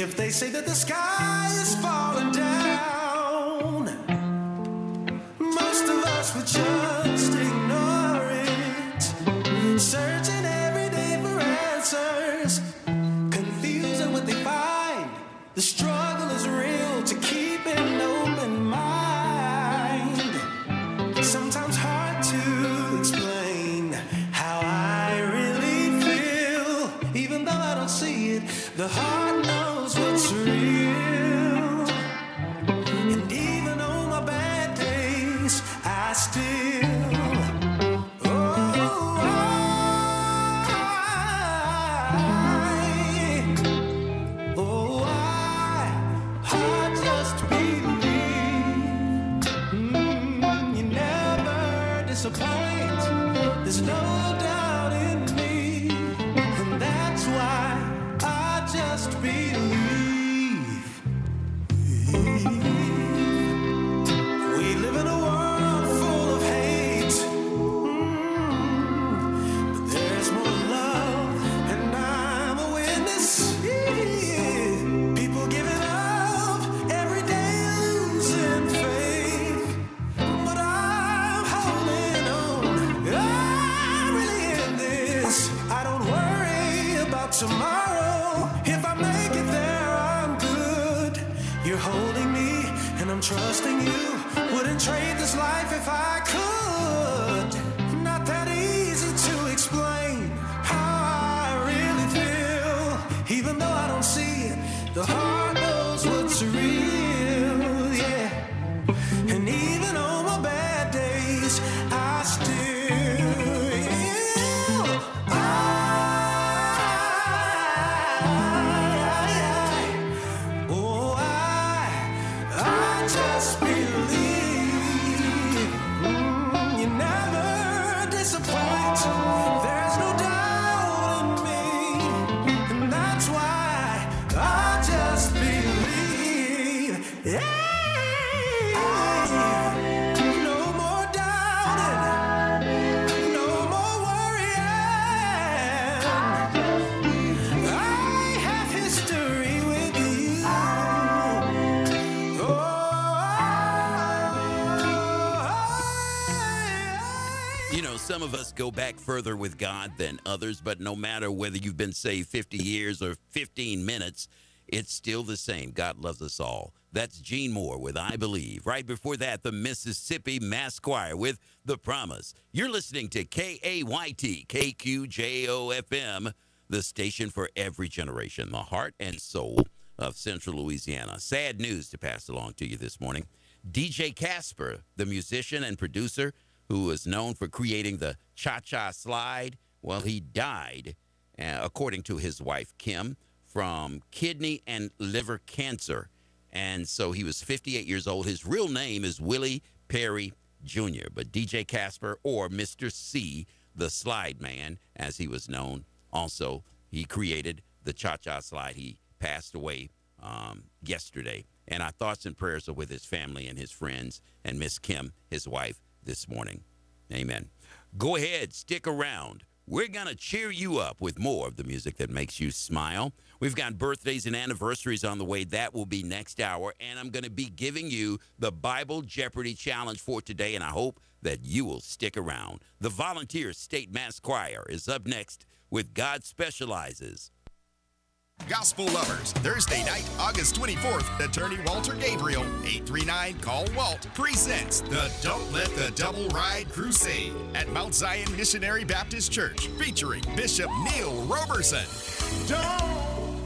If they say that the sky is falling down, most of us would just ignore it. Searching every day for answers, confused at what they find. The struggle is real to keep an open mind. Sometimes hard to explain how I really feel. Even though I don't see it, the heart knows what's real. And even on my bad days, I still disappoint. There's no doubt in me, and that's why I just believe. We live in a world full of hate, but there's more love, and I'm a witness. People giving up every day, losing faith, but I'm holding on. I'm really in this. I don't worry about tomorrow. If I make it there, I'm good. You're holding me, and I'm trusting you. Wouldn't trade this life if I could. Not that easy to explain how I really feel. Even though I don't see it, the heart knows what's real, yeah. And even on my bad days, I still, I just believe. You never disappoint. There's no doubt in me, and that's why I just believe. Yeah. No more doubting, no more worrying. I have history with you. You know, some of us go back further with God than others, but no matter whether you've been saved 50 years or 15 minutes, it's still the same. God loves us all. That's Gene Moore with I Believe. Right before that, the Mississippi Mass Choir with The Promise. You're listening to KAYT, KQJO-FM, the station for every generation, the heart and soul of Central Louisiana. Sad news to pass along to you this morning. DJ Casper, the musician and producer who is known for creating the Cha-Cha Slide, well, he died, according to his wife, Kim, from kidney and liver cancer. And so he was 58 years old. His real name is Willie Perry Jr., but DJ Casper, or Mr. C, the Slide Man, as he was known, also, he created the Cha-Cha Slide. He passed away yesterday. And our thoughts and prayers are with his family and his friends and Miss Kim, his wife, this morning. Amen. Go ahead, stick around. We're going to cheer you up with more of the music that makes you smile. We've got birthdays and anniversaries on the way. That will be next hour. And I'm going to be giving you the Bible Jeopardy Challenge for today, and I hope that you will stick around. The Volunteer State Mass Choir is up next with God Specializes. Gospel Lovers, Thursday night, August 24th, Attorney Walter Gabriel, 839-CALL-WALT, presents the Don't Let the Devil Ride Crusade at Mount Zion Missionary Baptist Church, featuring Bishop Neil Roberson. Don't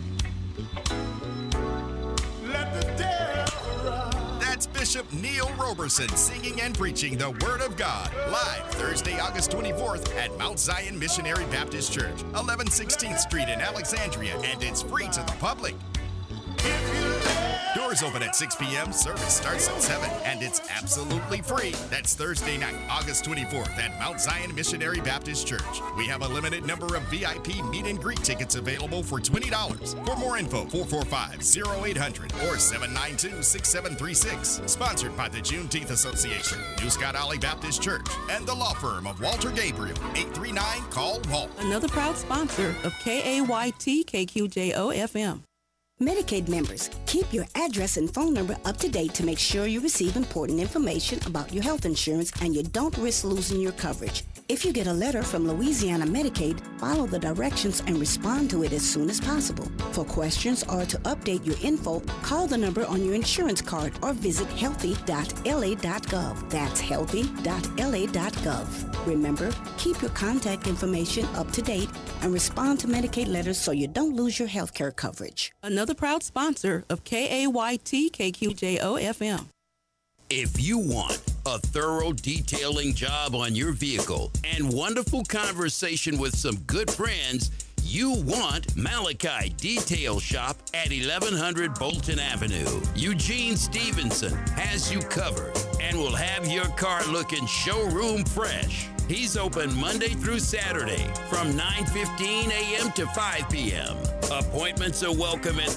let the devil ride. That's Bishop Neil Roberson singing and preaching the Word of God, live Thursday, August 24th at Mount Zion Missionary Baptist Church, 1116th Street in Alexandria, and it's free to the public. Doors open at 6 p.m., service starts at 7, and it's absolutely free. That's Thursday night, August 24th at Mount Zion Missionary Baptist Church. We have a limited number of VIP meet and greet tickets available for $20. For more info, 445-0800 or 792-6736. Sponsored by the Juneteenth Association, New Scott Alley Baptist Church, and the law firm of Walter Gabriel, 839-CALL-WALT. Another proud sponsor of KAYT KQJO FM. Medicaid members, keep your address and phone number up to date to make sure you receive important information about your health insurance and you don't risk losing your coverage. If you get a letter from Louisiana Medicaid, follow the directions and respond to it as soon as possible. For questions or to update your info, call the number on your insurance card or visit healthy.la.gov. That's healthy.la.gov. Remember, keep your contact information up to date and respond to Medicaid letters so you don't lose your health care coverage. Another proud sponsor of KAYT-KQJO-FM. If you want a thorough detailing job on your vehicle and wonderful conversation with some good friends, you want Malachi Detail Shop at 1100 Bolton Avenue. Eugene Stevenson has you covered and will have your car looking showroom fresh. He's open Monday through Saturday from 9:15 a.m. to 5 p.m. Appointments are welcome at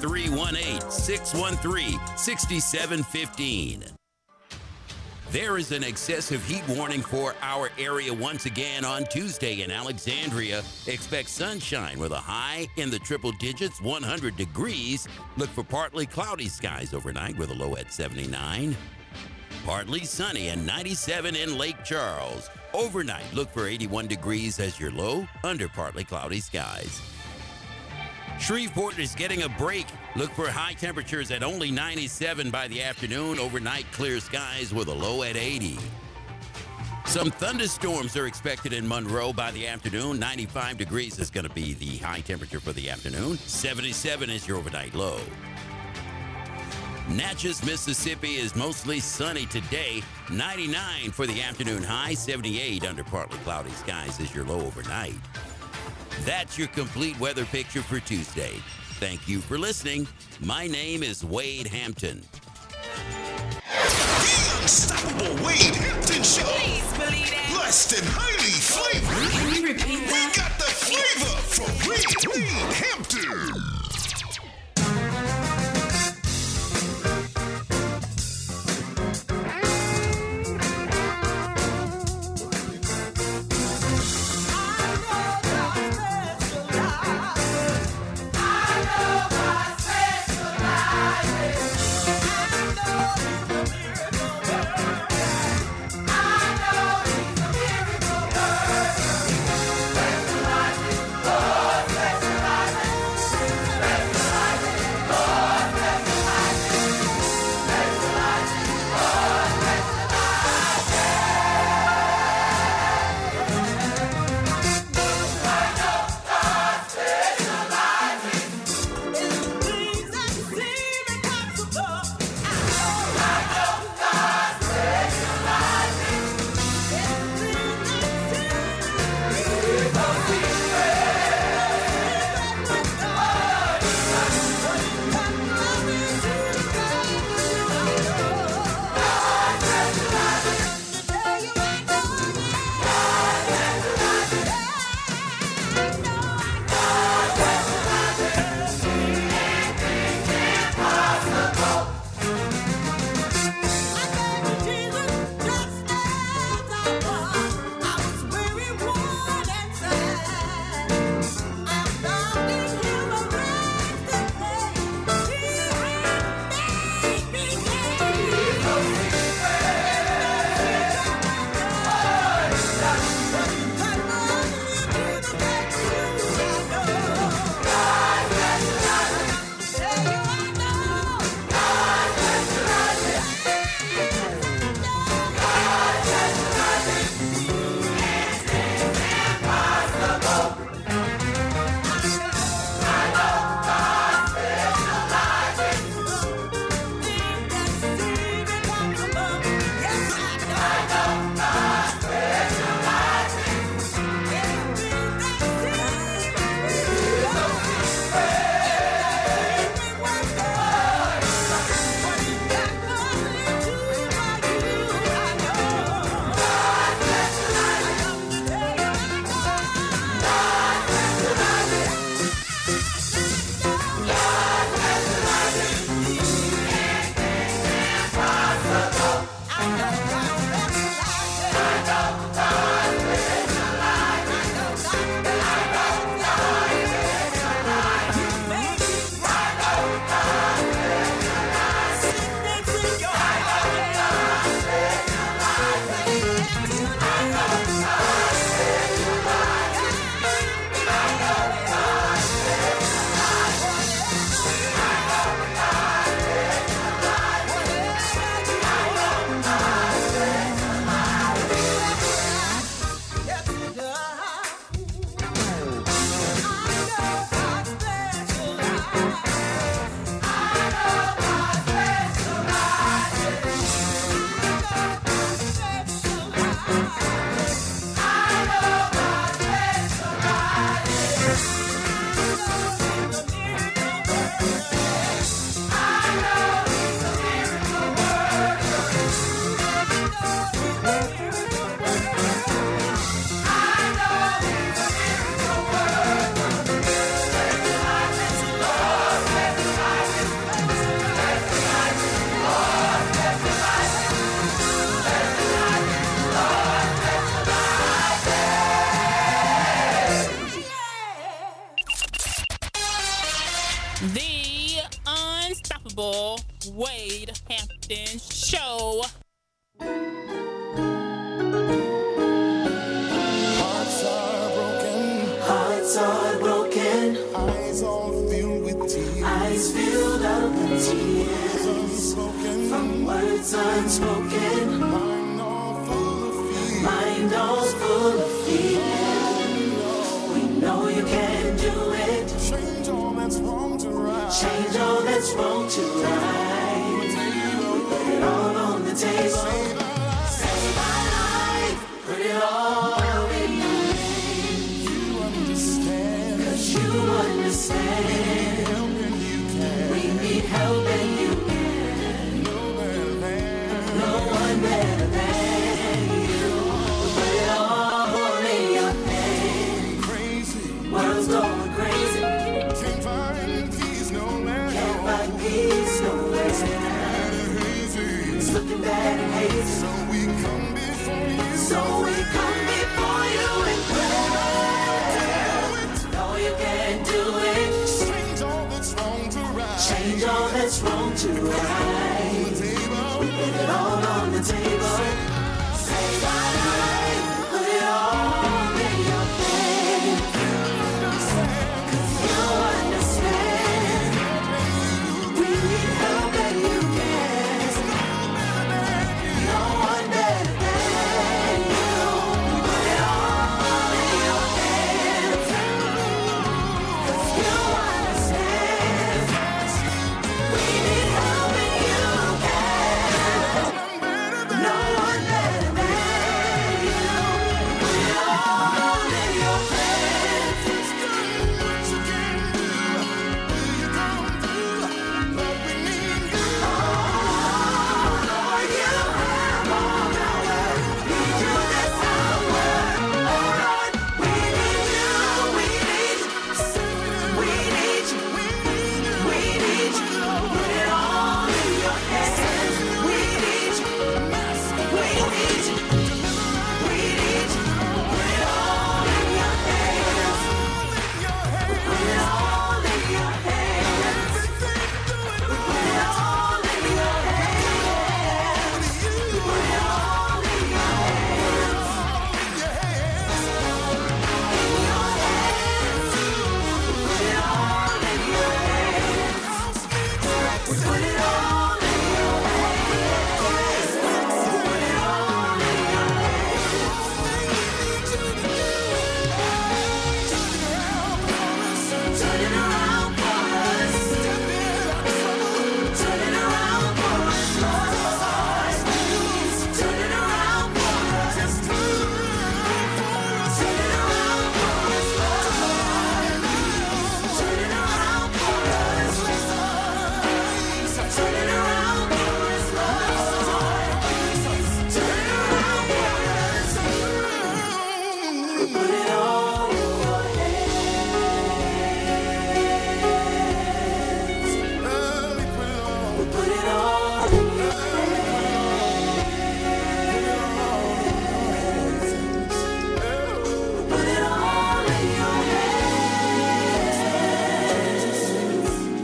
318-613-6715. There is an excessive heat warning for our area once again on Tuesday in Alexandria. Expect sunshine with a high in the triple digits, 100 degrees. Look for partly cloudy skies overnight with a low at 79. Partly sunny and 97 in Lake Charles. Overnight, look for 81 degrees as your low under partly cloudy skies. Shreveport is getting a break. Look for high temperatures at only 97 by the afternoon. Overnight, clear skies with a low at 80. Some thunderstorms are expected in Monroe by the afternoon. 95 degrees is going to be the high temperature for the afternoon. 77 is your overnight low. Natchez, Mississippi is mostly sunny today. 99 for the afternoon high. 78 under partly cloudy skies is your low overnight. That's your complete weather picture for Tuesday. Thank you for listening. My name is Wade Hampton. The Unstoppable Wade Hampton Show. Please believe that. Blessed and highly flavored. Can you repeat that? We got the flavor for Wade Hampton. The unstoppable Wade Hampton Show. Hearts are broken. Eyes all filled with tears. Eyes filled up with tears. From words unspoken. Mind all full of fear. Mind all full of fear. We know you can do it. Change all that's wrong to right. Change all that's wrong to right. Put it all on the table. Save our life. Put it all in your hands. You understand. 'Cause you understand. Help and you can. We need help and you can. No one better than you. Put it all in your hands. Crazy. World's going crazy. Can't find peace nowhere. Can't find peace nowhere. It's looking bad and hazy. So we come before you. So we come before you and pray. Know you can do it. Change all that's wrong to right. Change all that's wrong to right.